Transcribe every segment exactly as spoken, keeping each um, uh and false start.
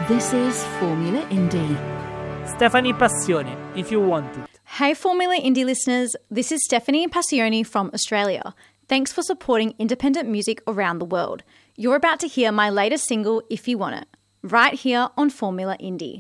This is Formula Indie. Stephanie Passione, if you want it. Hey Formula Indie listeners, this is Stephanie Passione from Australia. Thanks for supporting independent music around the world. You're about to hear my latest single, If You Want It, right here on Formula Indie.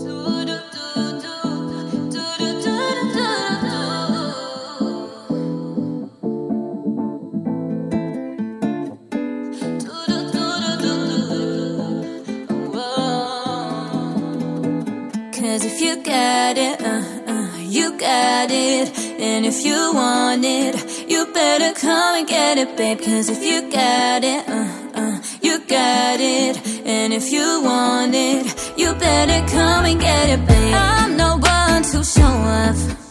Cause if you got it, uh, uh, you got it. And if you want it, you better come and get it, babe. Cause if you got it, uh, uh, you got it. And if you want it, you better come and get it, babe. I'm no one to show off,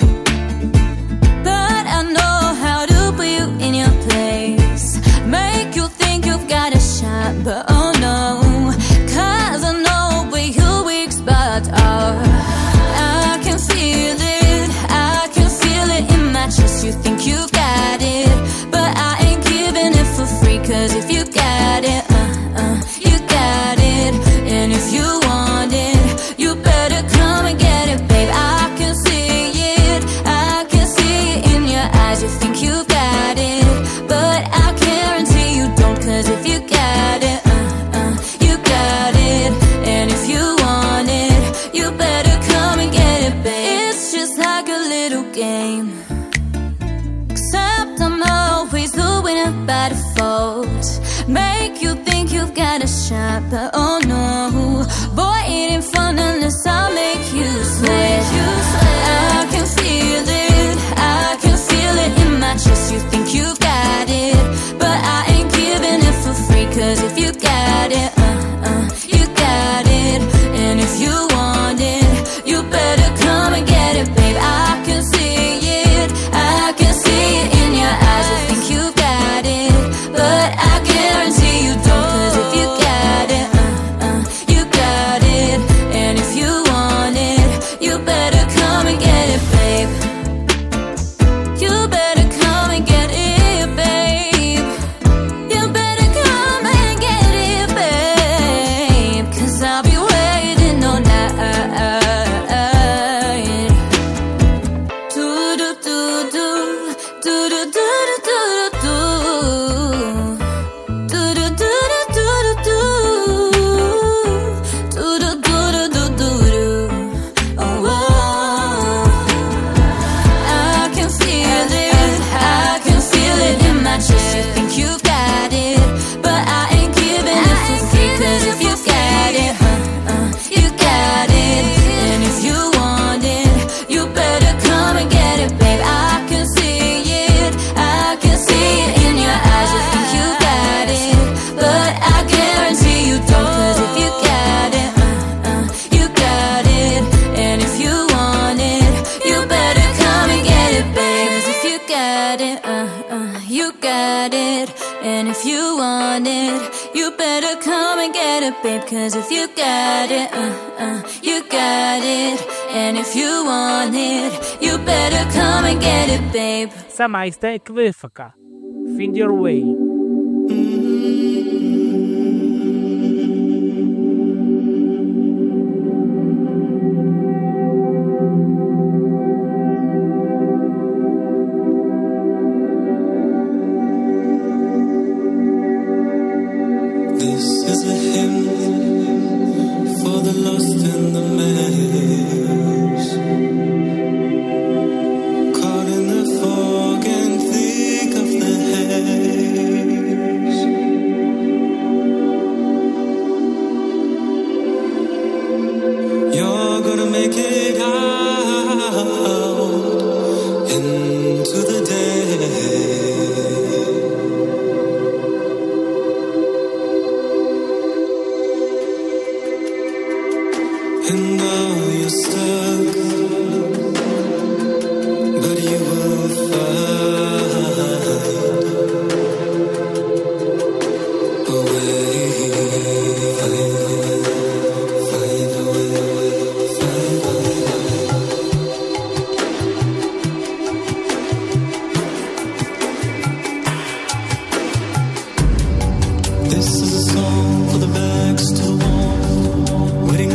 but I know how to put you in your place. Make you think you've got a shot, but oh no. Cause I know where your weak spots are. I can feel it, I can feel it in my chest. You think you got it, but I ain't giving it for free. Cause if you got it, uh, uh, you got it. And if you want it, you better come and get it, babe. I can see it, I can see it in your eyes. You think you got it, but I guarantee you don't. Cause if you got it, uh, uh, you got it. And if you want it, you better come and get it, babe. It's just like a little game, except I'm always the winner by default. Make you think you've got a shot, but oh no. Boy, it ain't fun unless I make you sweat. I can feel it, I can feel it in my chest. You think you got it, but I ain't giving it for free. Cause if you got it, uh, uh, you got it. And if you want it, you better come and get it, babe. I can see it, I can see it in your eyes. You think you got it, but I guarantee you don't. Cause if you got it, uh, uh, you got it. And if you want it, you better come and get it, babe. You better come and get it, babe. You better come and get it, babe. Cause I'll be waiting all night. Do do do do do do do do do do. Do do do do do do do do do do do. Oh, I can feel it, I can feel it in my chest. You think you got it, but I ain't giving it for free. Cause if you got it, uh, uh, you got it. And if you want it, you better come and get it, babe. I can see it, I can see it in your eyes. You think you got it, but I guarantee you don't. Cause if you got it, uh, uh, you got it. And if you want it, you better come and get it, babe. Cause if you got it, uh, uh, you got it. And if you want it, you better come and get it, babe. Cause if you got it, uh, uh, you got it. And if you want it, you better come and get it, babe. Samaista e Kvifaka. Find Your Way. This is a hymn for the lost and the maze, caught in the fog and thick of the haze. You're gonna make it out into the day. And now you're stuck, but you will find a way. Find a way, find a way. This is a song for the backs to the wall, waiting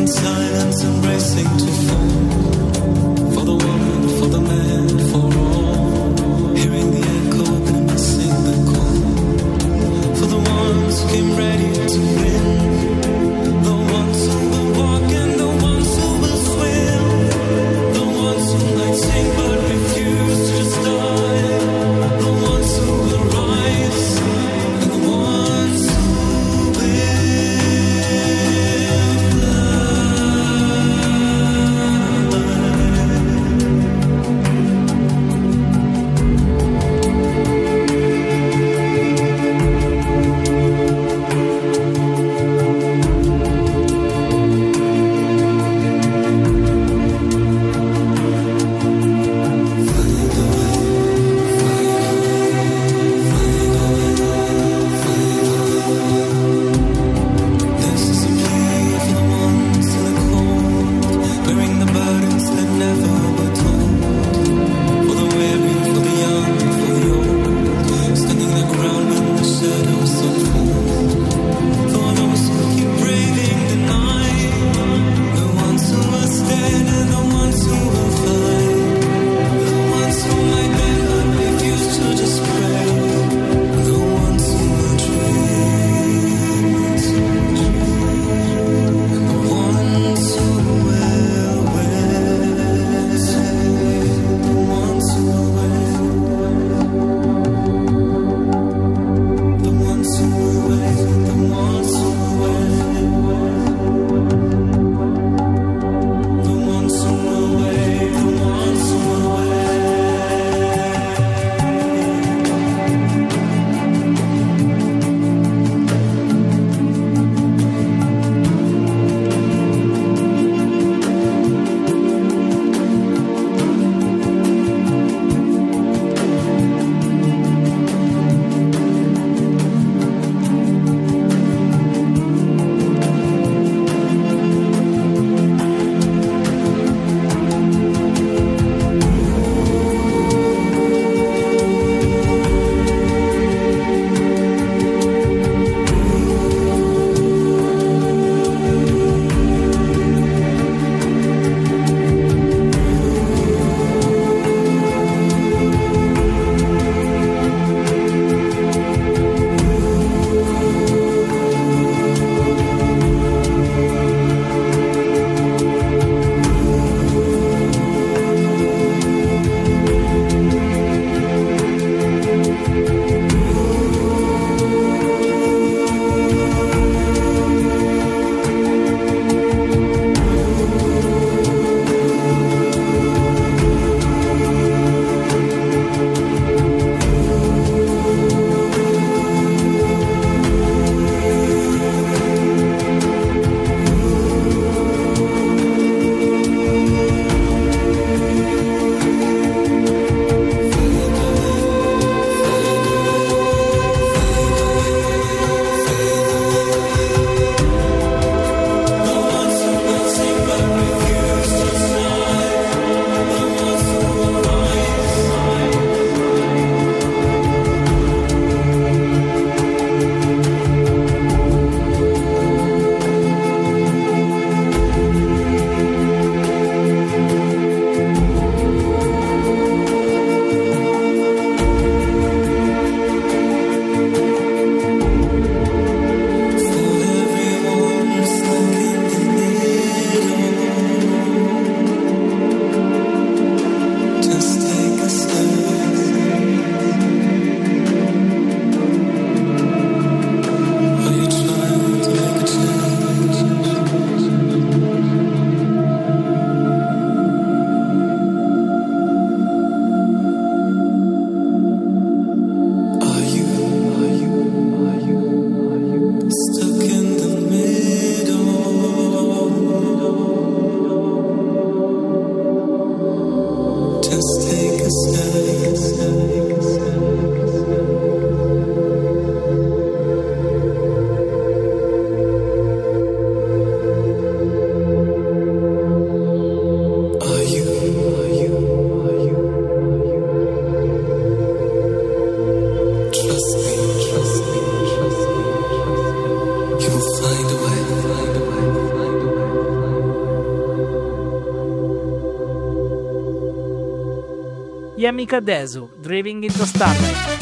Yamika Desu, Driving into Starlight.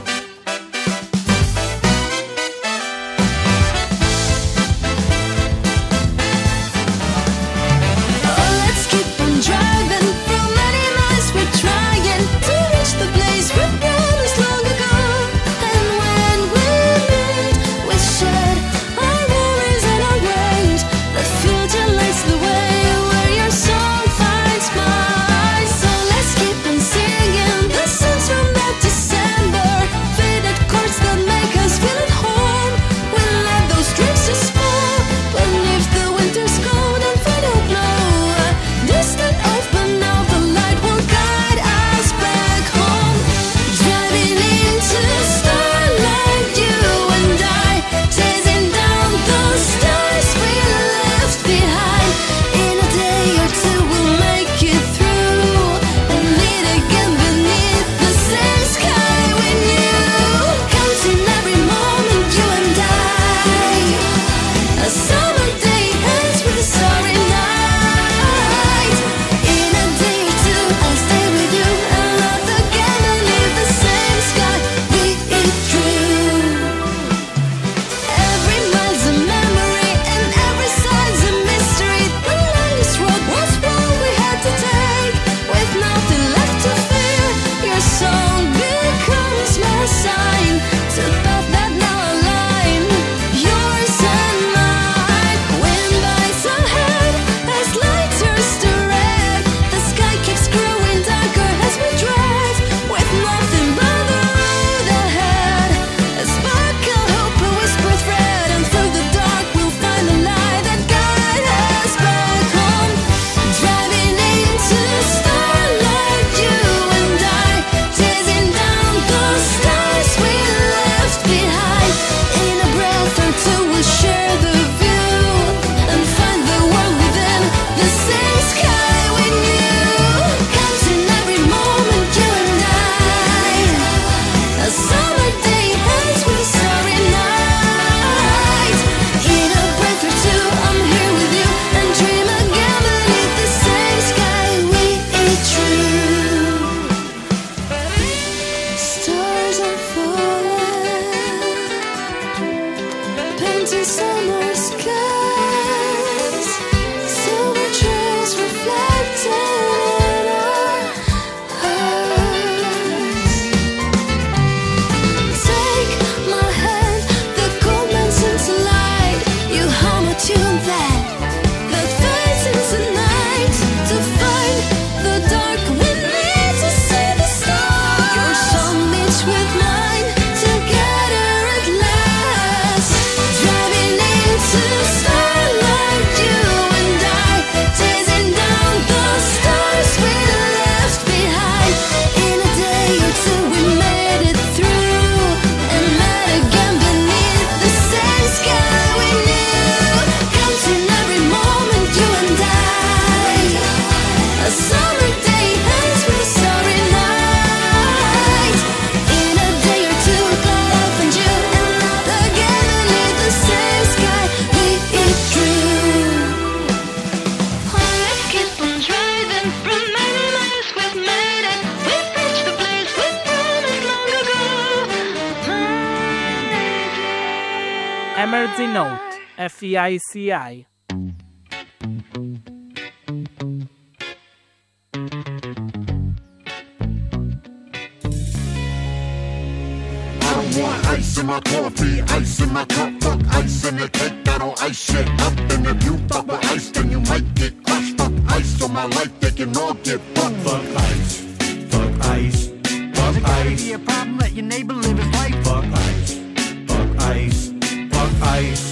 Emergency Note, F E I C I. Want ice in my coffee, ice in my cup, fuck ice in the cake, I don't ice shit up. And if you fuck with ice, then you might get crushed. Fuck ice on my life, they can all get fucked. Fuck ice, fuck ice, fuck ice. Be a problem, let your neighbor live his life. Fuck ice, fuck ice, fuck ice.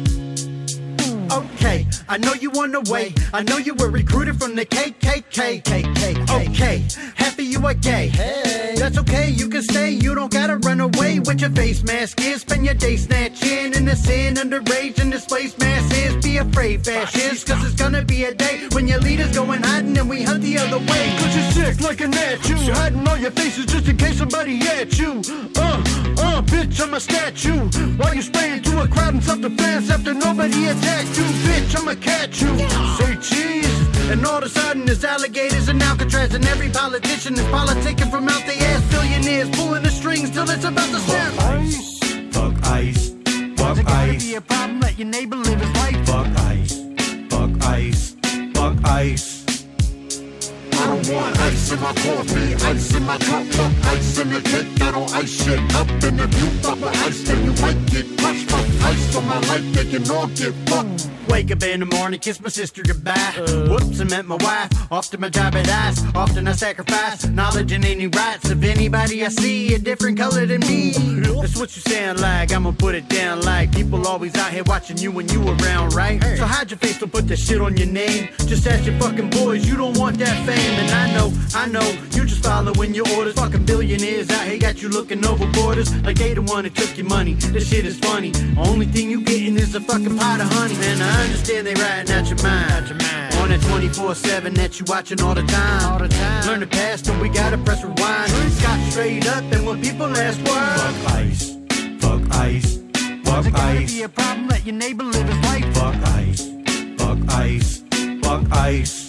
Okay, I know you on the way. I know you were recruited from the K K K. Okay, half of you are gay. Hey. That's okay, you can stay. You don't gotta run away with your face mask is. Spend your day snatching in the sin, underage in this place mass is. Be afraid, fascist, cause it's gonna be a day when your leader's going hiding and we hunt the other way. Cause you're sick like a gnat, you hiding all your faces just in case somebody at you. Uh, uh, bitch, I'm a statue. While you spray into a crowd in self-defense after nobody attacked you. Bitch, I'ma catch you. Say cheese, and all of a sudden there's alligators in Alcatraz. millionaires and every politician is politicking from out the ass. Billionaires pulling the strings till it's about to snap. Ice, fuck ice, fuck Is it gonna ice. be a problem? Let your neighbor live his life. Fuck ice, fuck ice, fuck ice. I don't want ice in my coffee, ice in my cup, fuck ice in the cake. I don't ice shit up, and if you fuck with ice, then you might get crushed. Fuck ice on my life, they can all get fucked. Wake up in the morning, kiss my sister goodbye. Uh, Whoops, I met my wife. Often my job at ice. Often I sacrifice knowledge and any rights of anybody I see a different color than me. That's what you sound like. I'ma put it down like people always out here watching you when you around, right? Hey. So hide your face, don't put that shit on your name. Just ask your fucking boys, you don't want that fame. And I know, I know, you just following your orders. Fucking billionaires out here got you looking over borders like they the one that took your money. This shit is funny. Only thing you getting is a fucking pot of honey. Man, I understand they riding out your mind. Out your mind. On that twenty-four seven that you watching all the time. All the time. Learn the past and we gotta press rewind. Scott straight up and when people ask why. Fuck ice, fuck ice, fuck Is it gonna ice. be a problem? Let your neighbor live his life. Fuck ice, fuck ice, fuck ice.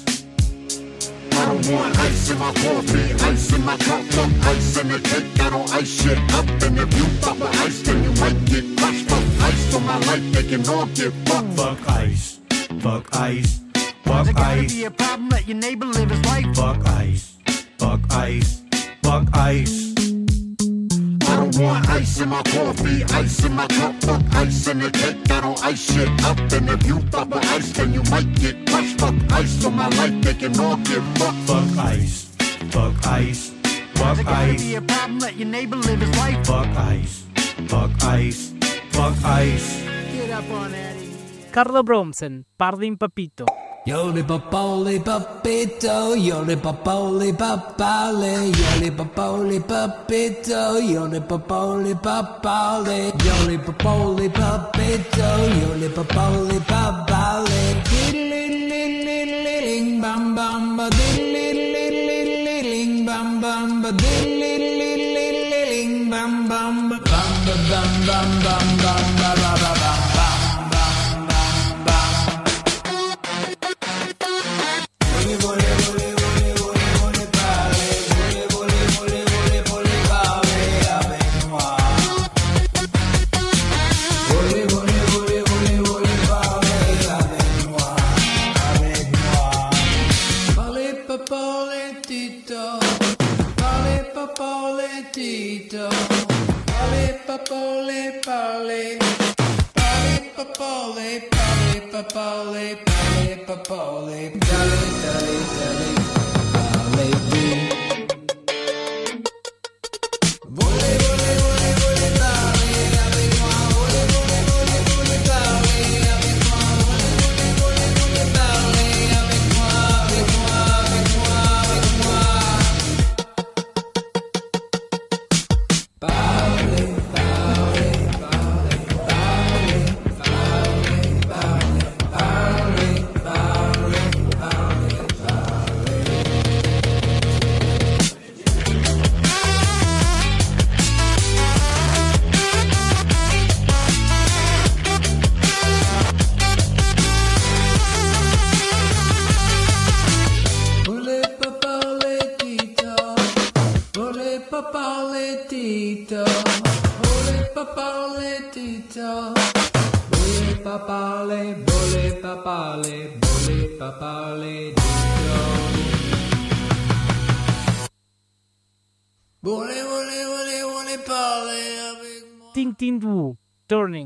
I don't want ice in my coffee, ice in my cup, fuck ice in the cake. I don't ice shit up, and if you fuck with ice, then you might get crushed. Fuck ice on my life, they can all get fucked. Fuck ice, fuck ice, Is fuck it gonna ice. be a problem? Let your neighbor live his life. Fuck ice, fuck ice, fuck ice. I don't want ice in my coffee, ice in my cup, fuck ice in the cake. I don't ice shit up, and if you fuck with ice, then you might get crushed. Fuck ice on my life, they can all get fucked. Fuck ice, fuck ice, Is fuck it gonna ice. be a problem? Let your neighbor live his life. Fuck ice, fuck ice, fuck ice. Get up on that here. Carla Bromsen, parli in papito. Yoli papoli papito, yoli papoli papale, yoli papoli papito, yoli papoli papale, yoli papoli papito, yoli papoli papale. Diddle-diddle-diddle-diddling bam bam ba diddle-diddle-diddle-diddling bam bam ba diddle-diddle-diddle-diddling bam bam ba bam ba bam bam bam bam ba ba ba bam bam. Papole, pale, pale, papole, pale, papole, pale, papole, dale, dale, dale, pale, vole, vole, vole, vole, dale, avec moi, vole, vole, vole, vole, dale, avec moi, vole, vole, vole, vole, dale, avec moi, avec moi, avec moi, avec moi. Pale. Papaletito, ole papaletito, ole papale, bole papale, bole papaletito. Bole, bole, bole, bole pale avec moi. Ting Ting Wu, Turning.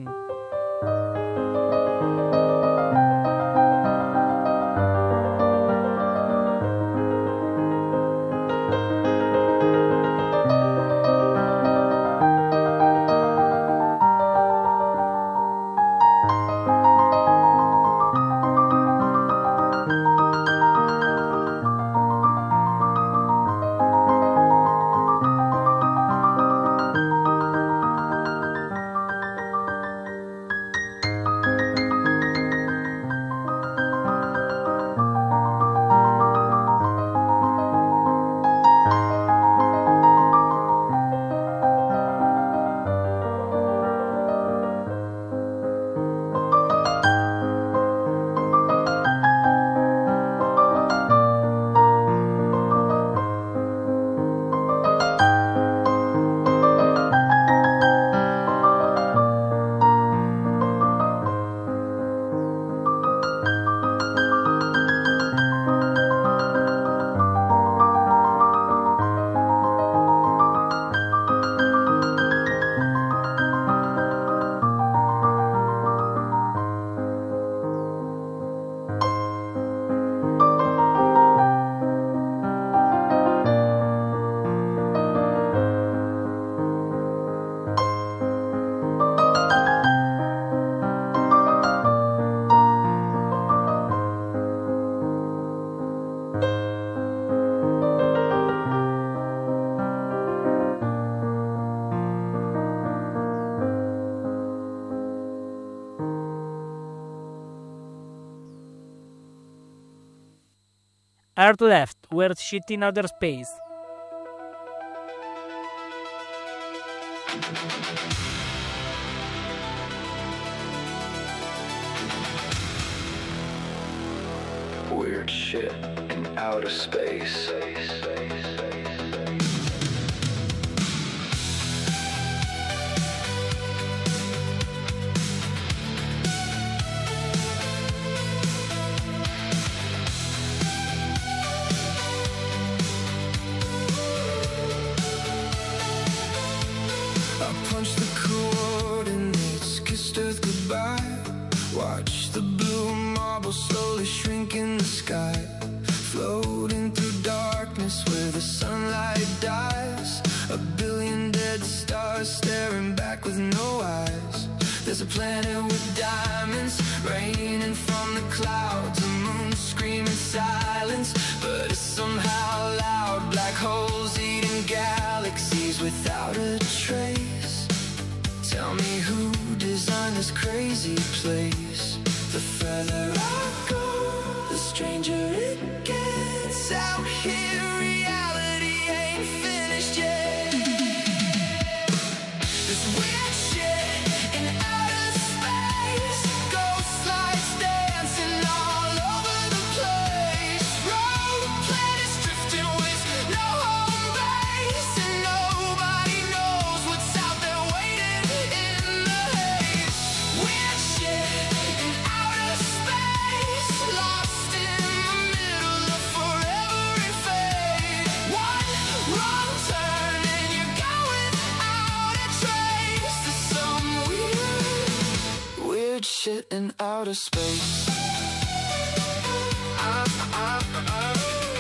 Earth Left, Weird Shit in Outer Space. Weird shit in outer space. Watch the blue marble slowly shrink in the sky, floating through darkness where the sunlight dies. A billion dead stars staring back with no eyes. There's a planet with diamonds raining from the clouds, a moon screaming silence, but it's somehow loud. Black holes eating galaxies without a trace. Tell me who designed this crazy place. The further I go, the stranger it gets. Out here, reality ain't finished yet. This weird shit in outer space. Ghost lights dancing all over the place. Rogue planets drifting with no home base, and nobody knows what's out there waiting in the haze. Weird shit in outer space, lost in the middle of forever and fade. One wrong turn and you're gone without a trace. There's some weird, weird shit in outer space. Uh, uh, uh.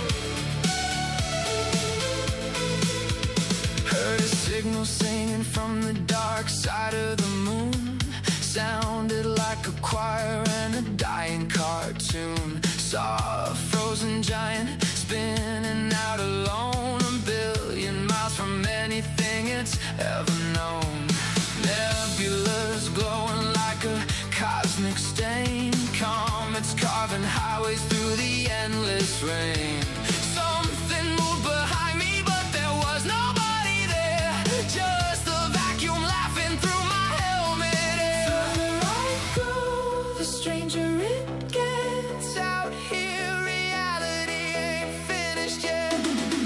Heard a signal singing from the dark side of the moon. Sounded like a choir and a dying cartoon. Saw a frozen giant spinning out alone, a billion miles from anything it's ever known. Nebulas glowing like a cosmic stain. Comets carving highways through the endless rain. Something moved behind me, but there was nobody there. Just the vacuum laughing through my helmet air. Further I go, the stranger it gets. Out here, reality ain't finished yet.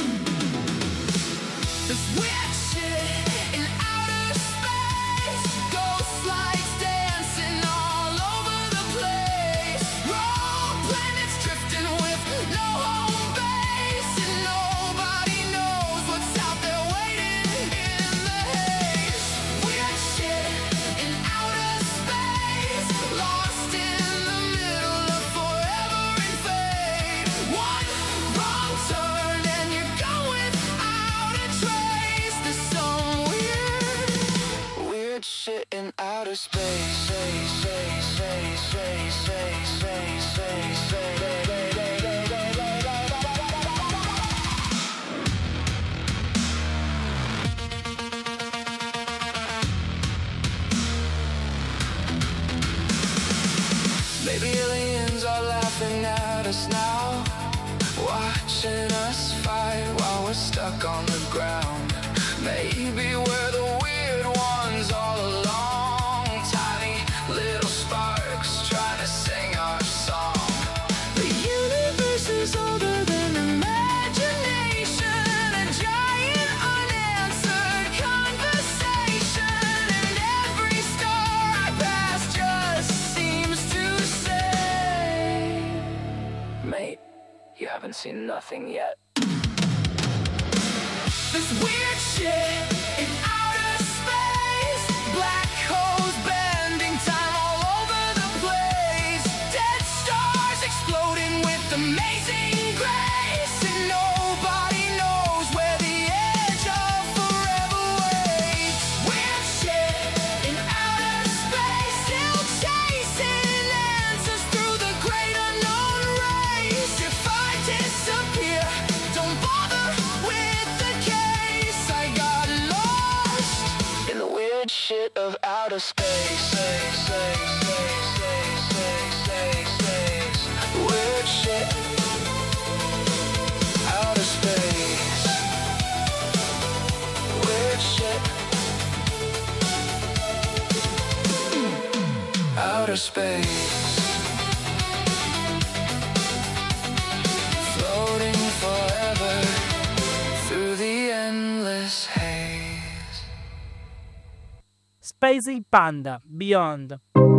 This weird shit in outer space. Ghost lights dancing all over the place. Rogue planets drifting with no home base, and nobody knows what's out there waiting in the haze. Weird shit in outer space, lost in the middle of forever and fade. One wrong turn and you're gone without a trace. There's some weird, weird shit in outer space. Say, say, say, say, say, say, say, say, maybe aliens are laughing at us now, watching us fight while we're stuck on the ground. Maybe we're the weird ones all along, tiny little sparks trying to sing our song. The universe is older than imagination, a giant unanswered conversation, and every star I pass just seems to say, mate, you haven't seen nothing yet. This weird shit in outer space. Black holes bending time all over the place. Dead stars exploding with amazing grace, and nobody knows where the edge of forever waits. Weird shit in outer space, still chasing answers through the great unknown race. If I disappear, don't bother with the case. I got lost in the weird shit of outer space. Say, say, say, say, say, say, say. Weird shit outer space, floating forever through the endless haze. Spacey Panda, Beyond.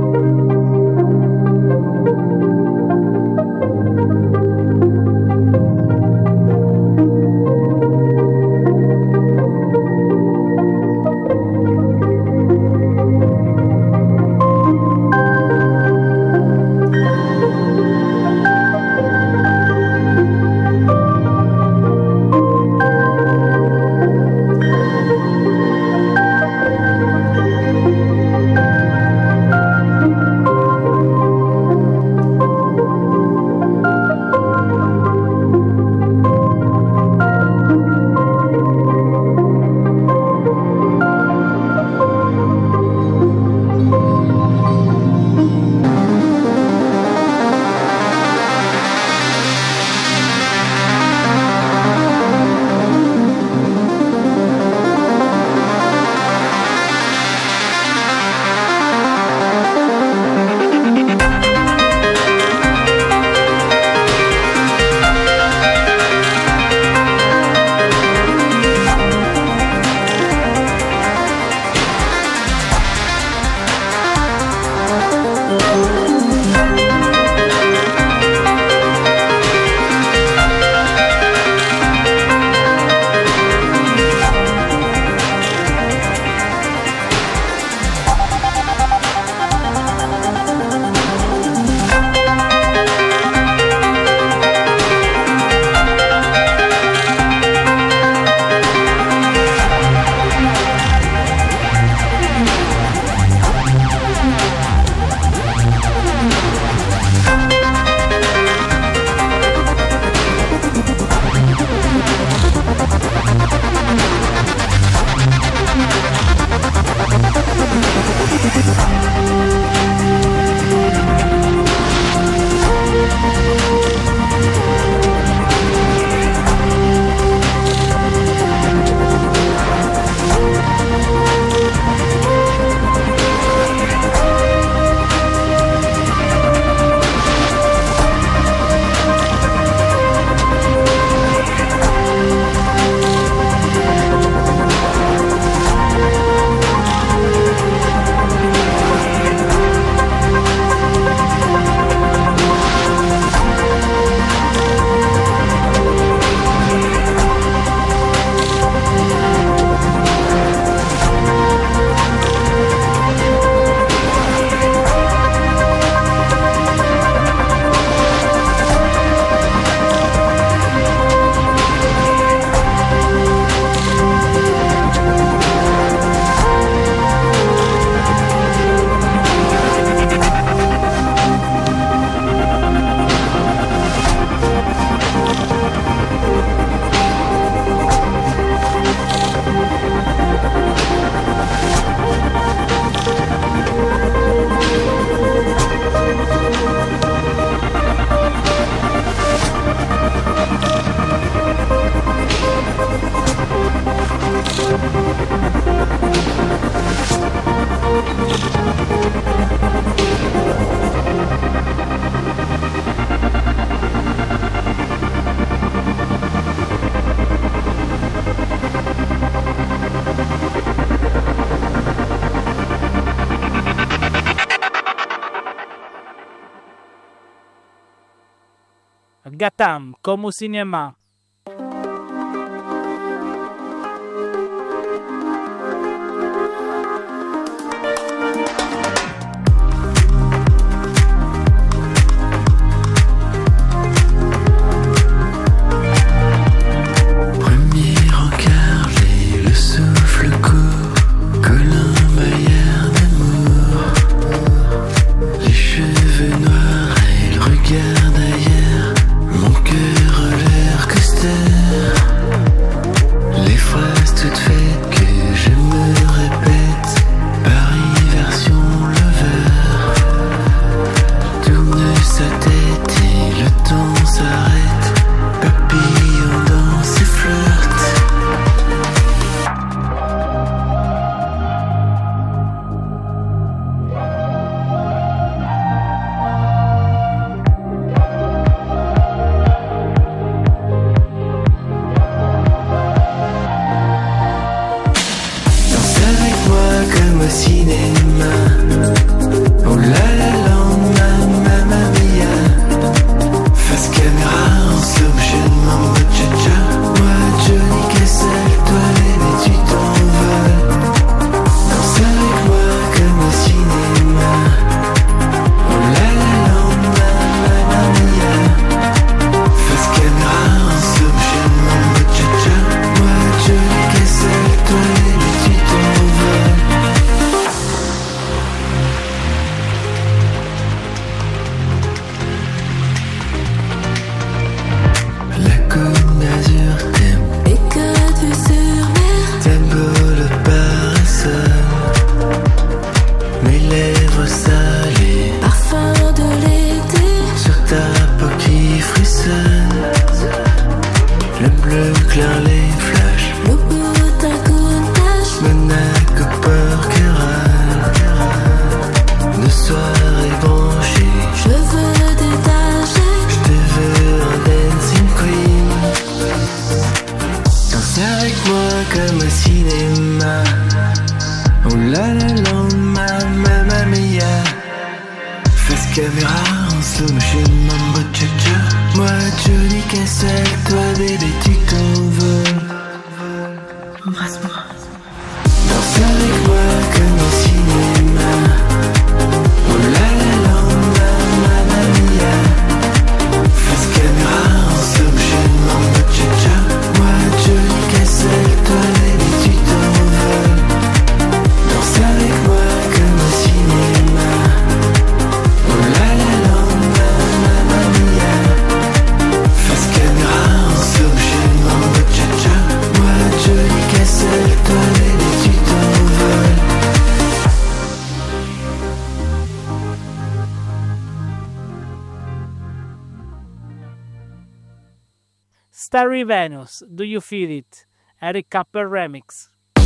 Gatam, comme au cinéma. Regarde ailleurs, mon cœur a l'air que qu'un seul, toi bébé tu t'envoles. Embrasse-moi. Danse avec moi comme au cinéma. Oh la la la, mamma mia. Face caméra en slow motion, mambo cha-cha. Moi Johnny Castle, toi bébé tu t'envoles. Danse avec moi comme au cinéma. Oh la la la, mamma mia. Face caméra en slow motion, mambo cha-cha. Moi Johnny Castle, toi bébé tu t'envoles. Starry Venus, Do You Feel It? Eric Capper Remix.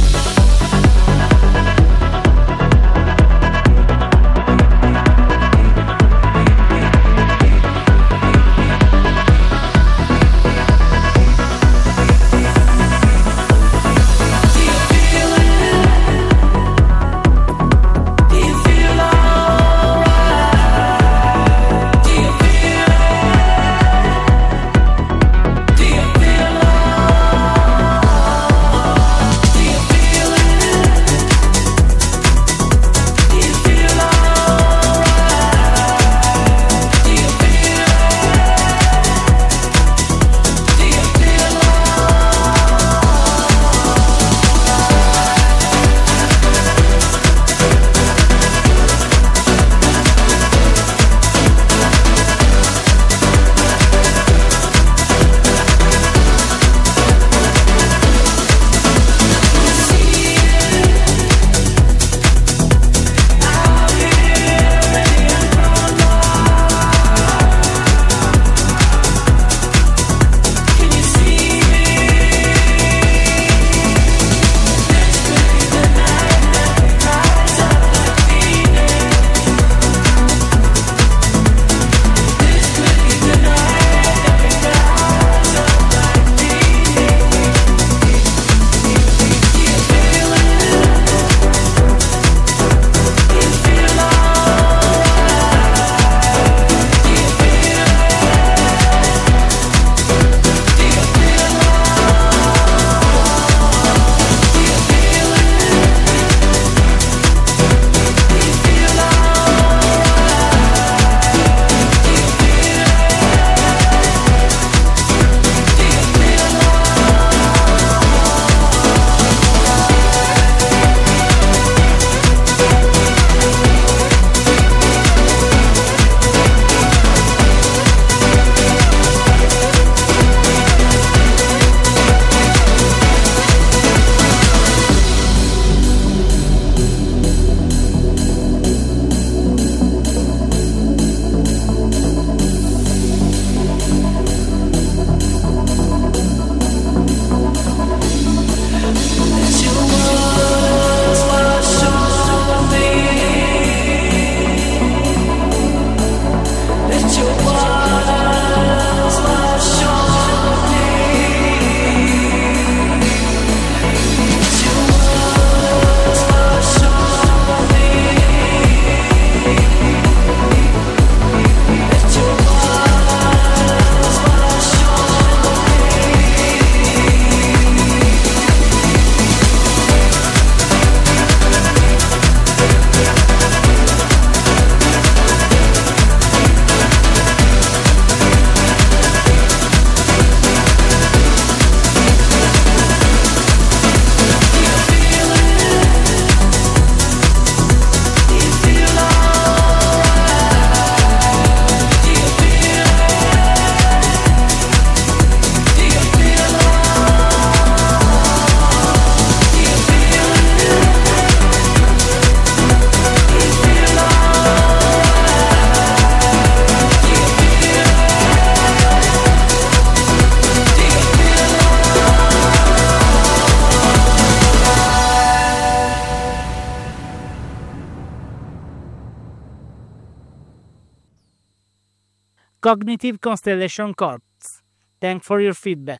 Cognitive Constellation Corps. Thanks for your feedback.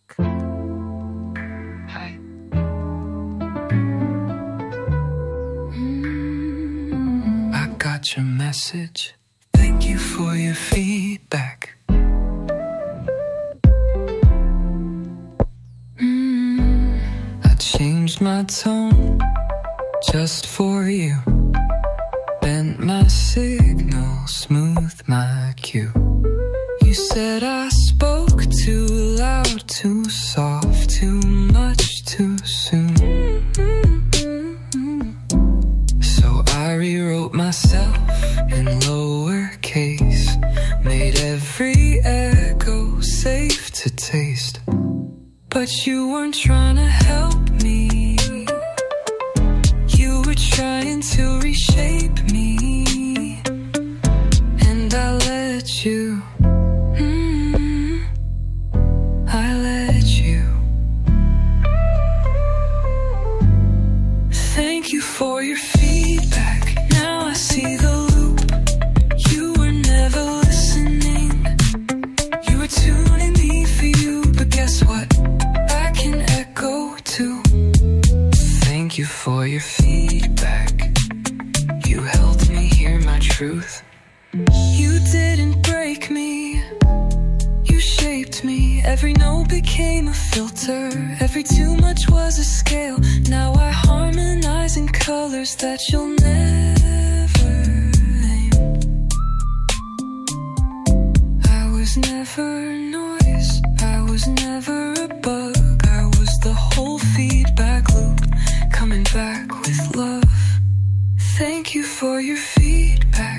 Hi. I got your message. Thank you for your feedback. my tone just for you. Bent my signal, smoothed my cue. You said I spoke too loud, too soft, too much, too soon. So I rewrote myself in lowercase, made every echo safe to taste. But you weren't trying to help me, you were trying to reshape me, and I let you, mm, I let you. Thank you for your feedback, now I see the loop. You were never listening, you were tuning me for you, but guess what? I can echo too. Thank you for your feedback, you helped me hear my truth. You didn't break me, you shaped me. Every no became a filter, every too much was a scale. Now I harmonize in colors that you'll never aim. I was never noise, I was never a bug, I was the whole feedback loop, coming back with love. Thank you for your feedback,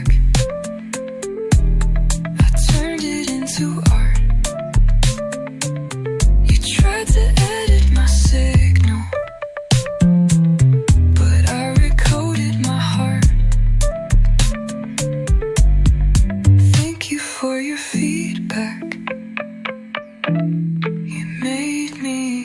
I turned it into art. You tried to edit my signal, but I recoded my heart. Thank you for your feedback, you made me.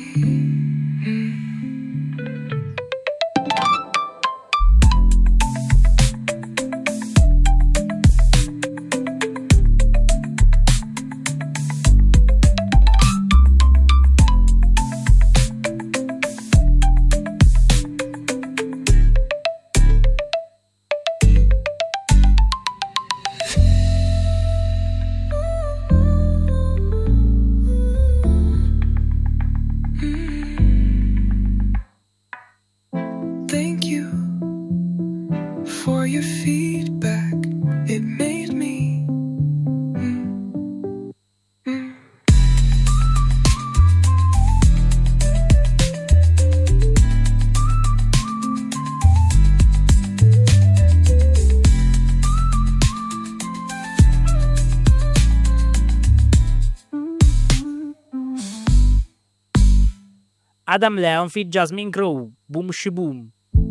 Thank you for your feedback, it made me. Mm, mm. Adam Leon feat. Jasmine Crow, Boom Shaboom.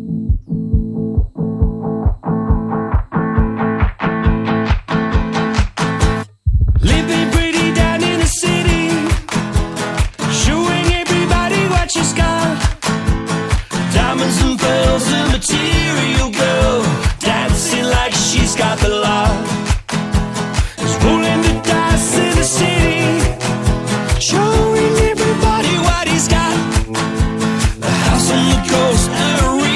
Living pretty down in the city, showing everybody what she's got. Diamonds and pearls and material girl, dancing like she's got the lot. Is rolling the dice in the city, showing everybody what he's got. A house on the coast, a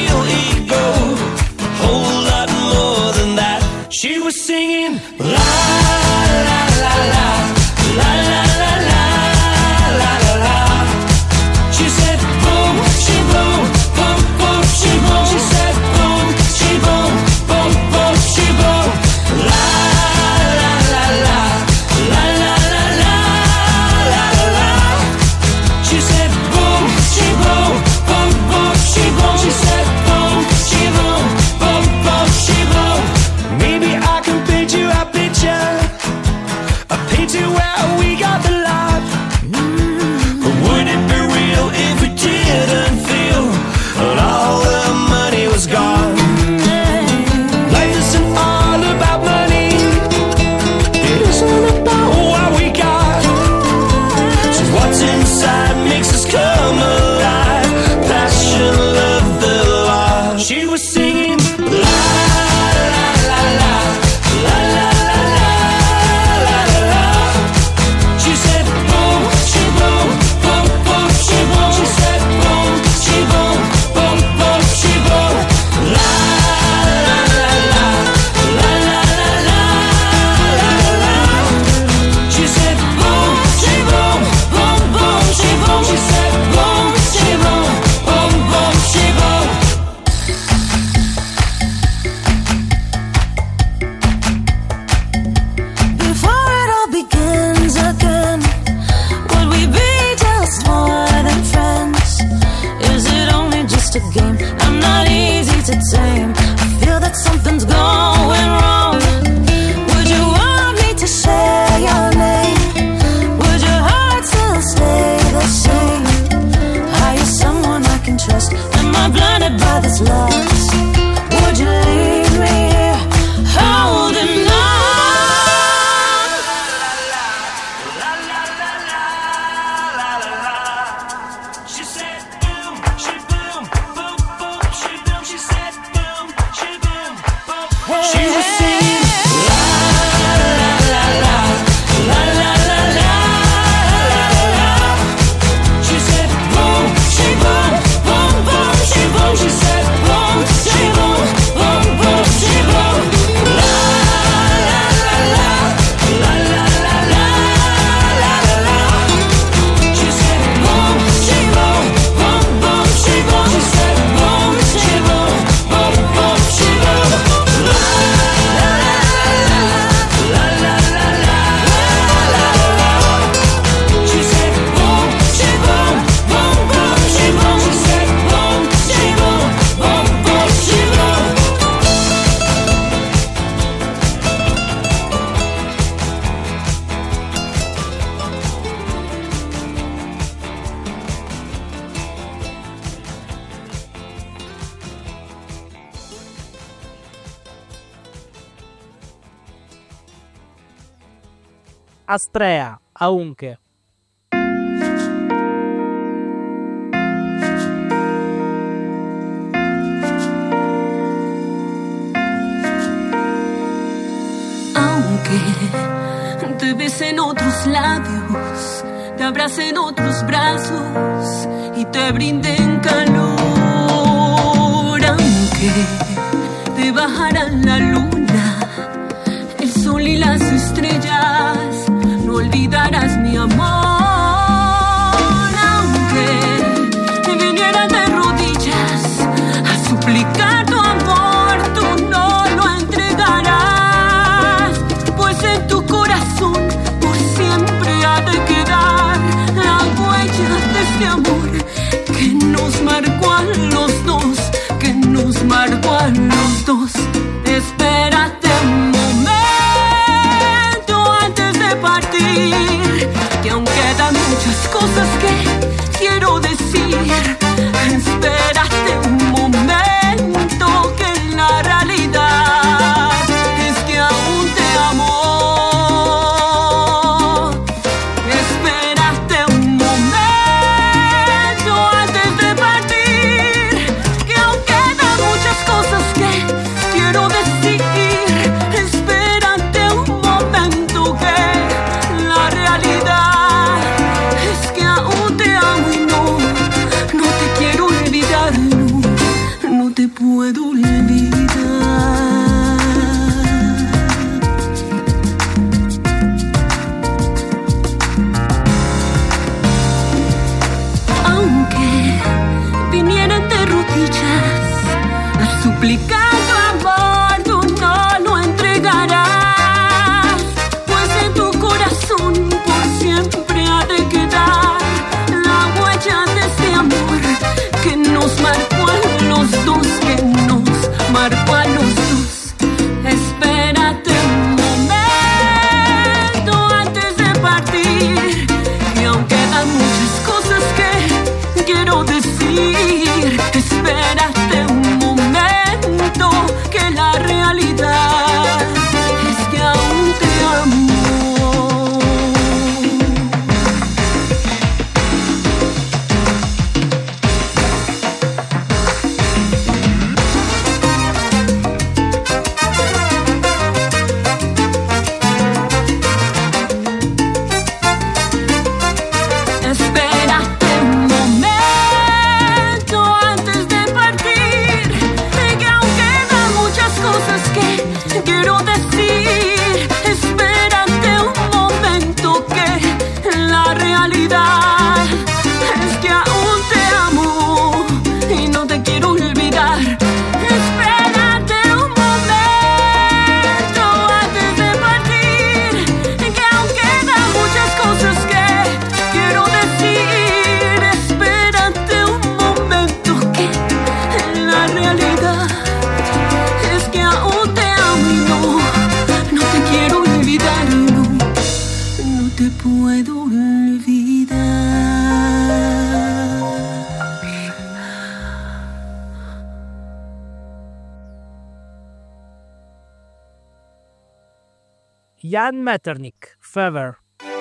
was lost, would you leave me here holding on? She said boom, she boom, boom, boom, she boom. She said boom, she boom, boom. She was singing la la la la la la la la la. She said boom, she boom, boom, boom, she boom. She said boom, she boom, boom, boom, she boom. La la la la la la la la la la. She said boom, she boom, boom, boom, she boom. She said boom, she boom, boom, boom, she boom. La la la la la la la la la. She said boom, she boom, boom, boom, she boom. She said boom, she boom, boom, boom, she boom. Astrea, aunque. Aunque te besen otros labios, te abracen otros brazos y te brinden calor, aunque te bajarán la luna, el sol y las estrellas, no olvidarás mi amor. Aunque te vinieran de rodillas a suplicar tu amor, tú no lo entregarás, pues en tu corazón por siempre ha de quedar la huella de este amor que nos marcó a los dos, que nos marcó a los dos. Espérate un momento antes de partir, que aún quedan muchas cosas que quiero decir. Espérate un momento, que la realidad es que aún te amo. Espérate un momento antes de partir, que aún quedan muchas cosas que quiero decir. Espérate un momento, que la realidad es que aún te amo y no, no te quiero olvidar, no, no te puedo olvidar. Aunque vinieran de rodillas a suplicar tu amor, tú no lo entregarás, pues en tu corazón por siempre ha de quedar la huella de este amor que nos marcó a los dos, que nos marcó a los dos. Espérate un momento antes de partir, que aún quedan muchas cosas que quiero decir. Espérate un momento, que la realidad es que aún te amo. Espérate un momento antes de partir, que aún quedan muchas cosas que quiero decir. Espérate un momento, que la realidad es que aún te amo y no te quiero olvidar. Espérate un momento antes de partir, que aún quedan muchas cosas que quiero decir. Espérate un momento, que la realidad es que aún te amo y no, no te quiero olvidar, no, no te puedo olvidar. Jan Metternich, Fever.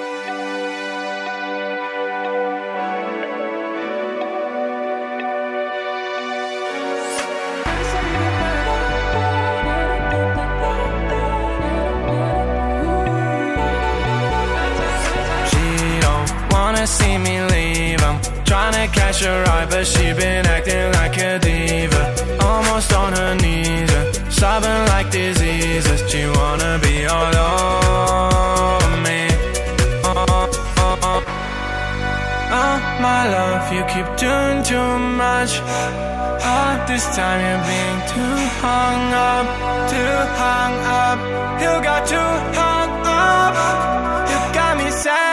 See me leave, I'm tryna catch her eye, but she been acting like a diva, almost on her knees, uh, sobbing like diseases. She wanna be all over me. Oh, oh, oh. Oh, my love, you keep doing too much. Oh, this time you're being too hung up, too hung up. You got too hung up. You got me saying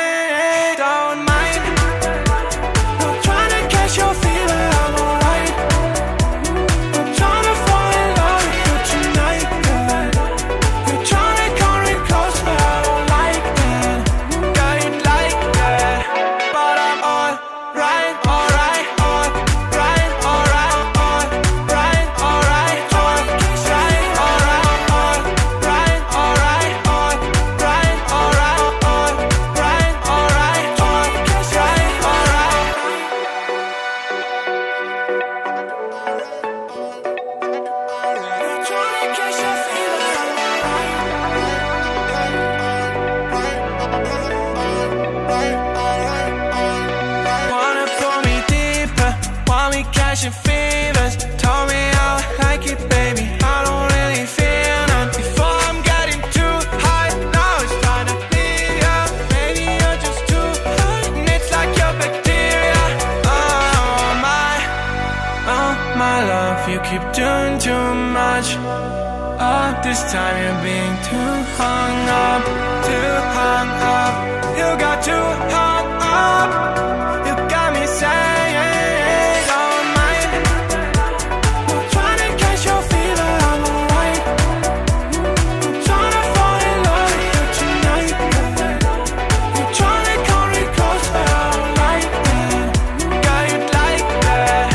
this time you're being too hung up, too hung up. You got too hung up. You got me saying, don't mind. I'm trying to catch your fever, I'm alright. I'm trying to fall in love with you tonight. You're trying to come real close, but I don't like that. Got you like that.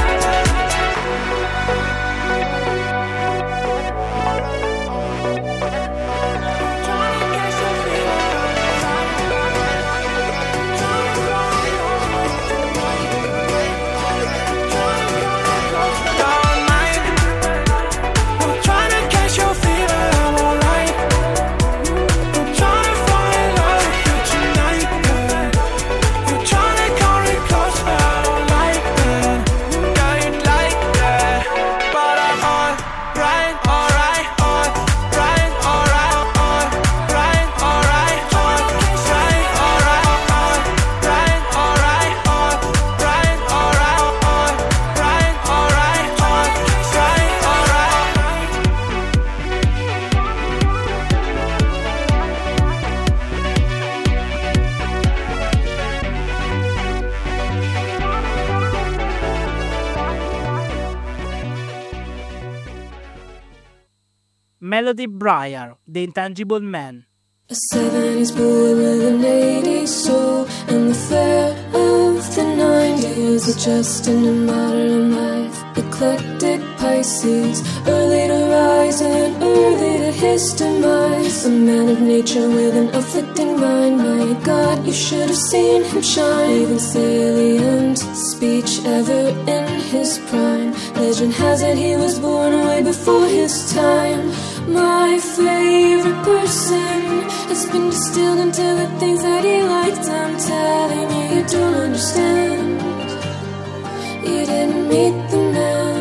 Melody Briar, The Intangible Man. A seventies boy with an eighties soul, and the flair of the nineties, adjusting to modern life. Eclectic Pisces, early to rise and early to his demise. A man of nature with an afflicting mind. My God, you should have seen him shine. Even salient speech ever in his prime. Legend has it he was born way before his time. My favorite person has been distilled into the things that he liked. I'm telling you, you don't understand. You didn't meet the man.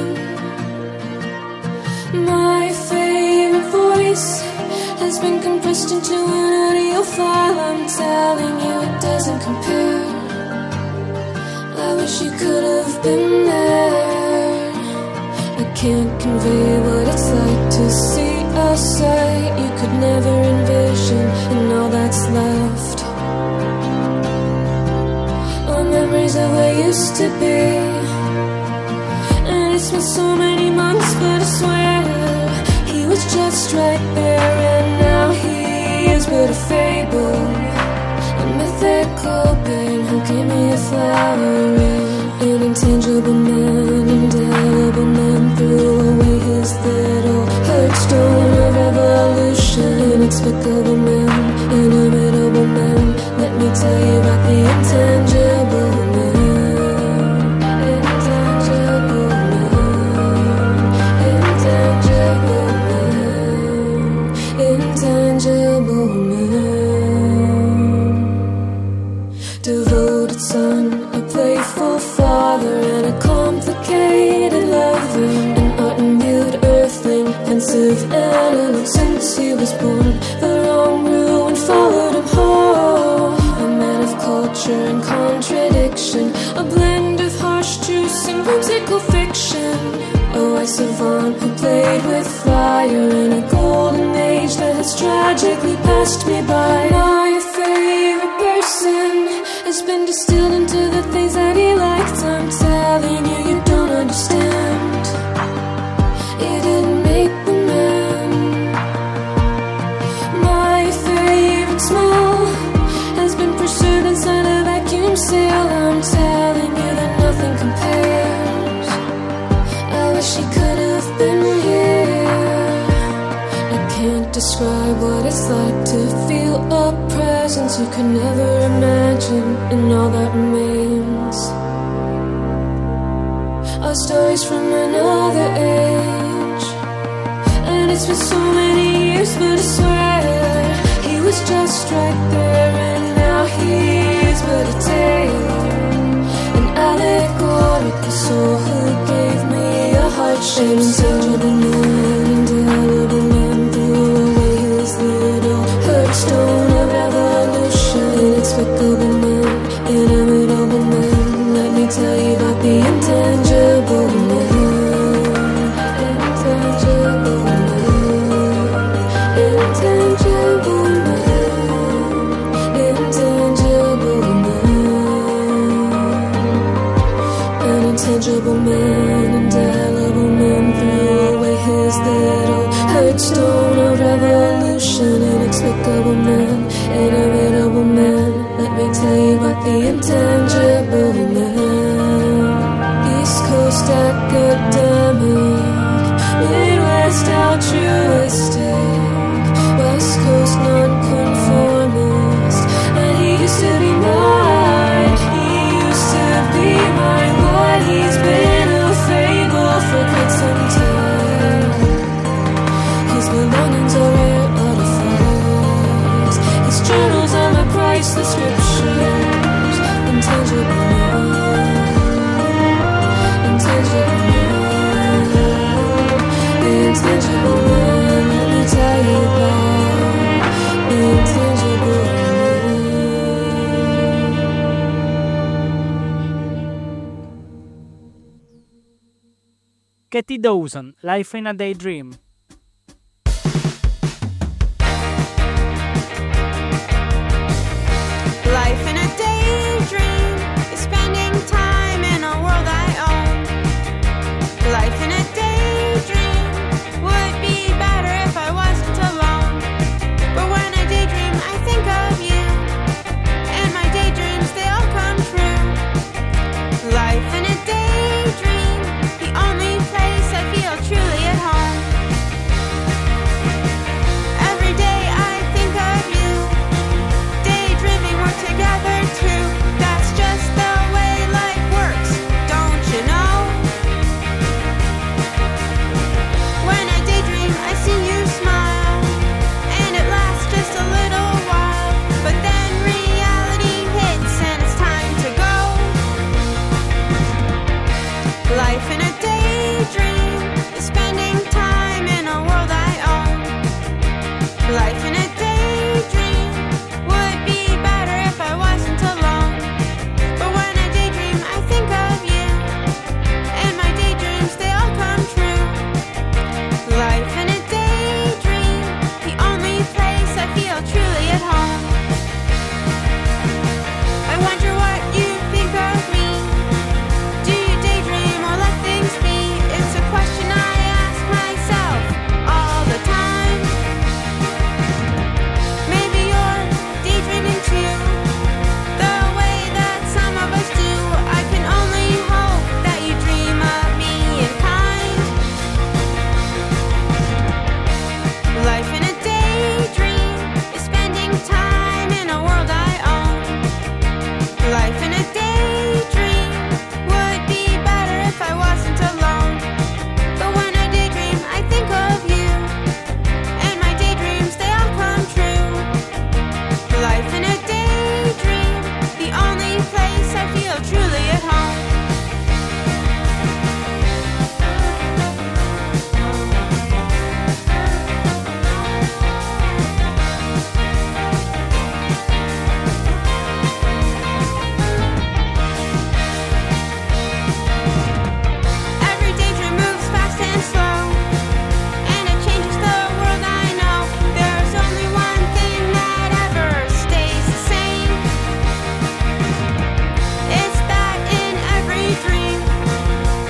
My favorite voice has been compressed into an audio file. I'm telling you, it doesn't compare. I wish you could have been there. I can't convey what it's like to see a sight you could never envision, and all that's left are memories of what used to be. And it's been so many months, but I swear he was just right there, and now he is but a fable, a mythical being who gave me a flower. An intangible man, indelible man, threw away his little heartstone of evolution. Inexplicable man devoted son, a playful father, and a complicated lover. An art-imbued earthling, pensive analog since he was born. The wrong ruin followed him home. A man of culture and contradiction, a blend of harsh truths and whimsical fiction. A wise savant who played with fire in a golden age that has tragically passed me by. My favorite person has been distilled into the things that he liked. I'm telling you, you don't understand. It didn't make the man. My favorite smell has been preserved inside a vacuum seal. I'm telling you that nothing compares. I wish he could have been here. I can't describe what it's like to feel a presence you could never imagine in all that remains. Our stories from another age, and it's been so many years, but I swear he was just right there, and now he's but a tale, an allegorical soul who gave me a heart-shaped gentleman, indelible man, threw away his little hurt stone of evolution. Inexplicable man, inimitable man, let me tell you about the intangible man. Intangible man, intangible man, intangible man. An intangible man, indelible man, threw away his little hurt stone of revolution. Inexplicable man, inimitable man, let me tell you about the intangible man. East Coast academic, Midwest altruistic, West Coast nonconformist, and he used to be mine. He used to be mine, but he's been a fable for quite some time. His belongings are rare artifacts. His journals are my priceless scriptures. Intangible man, intangible man, the intangible man. Let me tell you about the intangible Katie Dawson, Life in a Daydream.